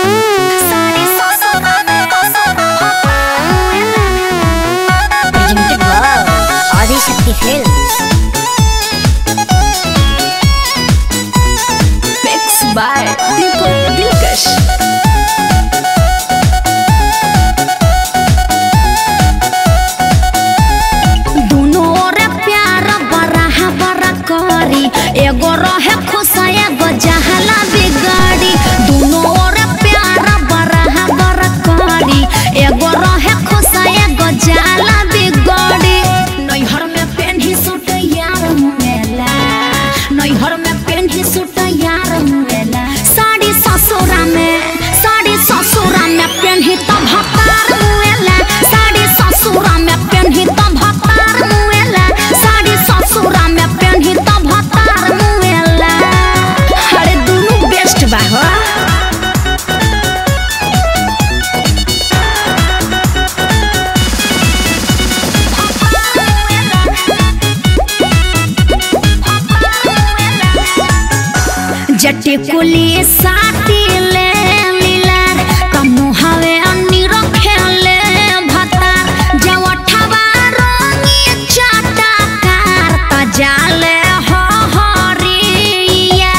by Deepak Dilkash. दोनों ओर प्यार बड़ा बड़ा करी, एगो रहे खुश एगो जहला बिगाड़ी। दोनों ओर प्यार बड़ा बड़ा करी, एगो रहे खुश एगो जहला बिगाड़ी। नैहर में पेन्ही सूट यार मुएला, नैहर में पेन्ही सूट यार मुएला। साड़ी ससुरा में पेन्ही तो भतार मुएला। साड़ी ससुरा में पेन्ही तो भतार मुएला। साड़ी ससुरा में पेन्ही तो भतार मुएला। अरे दोनों बेस्ट बा हो। जट्टी कुली साटी ले मिलार, कमु हवे अन्नी रखेले भतार। जवठवा रंगी चाटा कार, तजाले हो हरिया।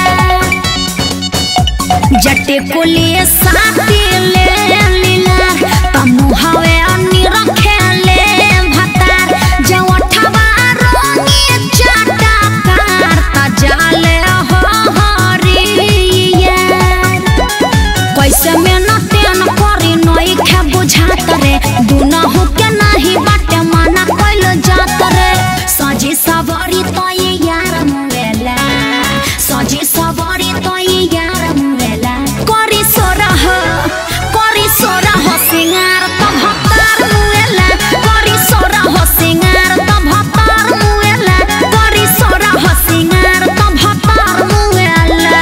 जट्टी कुली साटी ले मिलार, कमु हवे अन्नी रखेले भतार। जवठवा रंगी चाटा कार, तजाले कैसे मेहनत न करी नई खे बुझात रे। दुनहु के नहीं बाटे माना कैल जात रे। सजी सवारी तो ये यार मुएला, सजी सवारी तो ये यार मुएला। करी सोरह सिंगार तो भतार मुएला। करी सोरह सिंगार तो भतार मुएला। करी सोरह सिंगार तो भतार मुएला।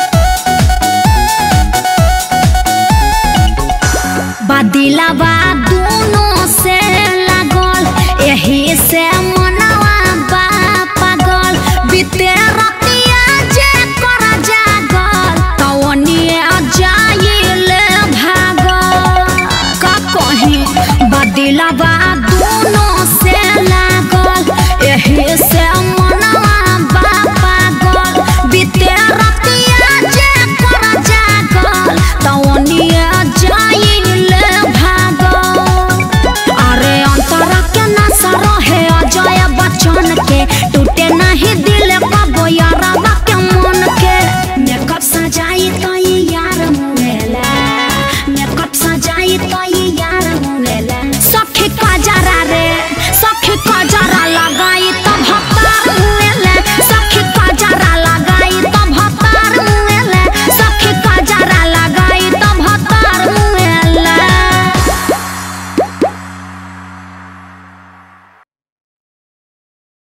दिलावा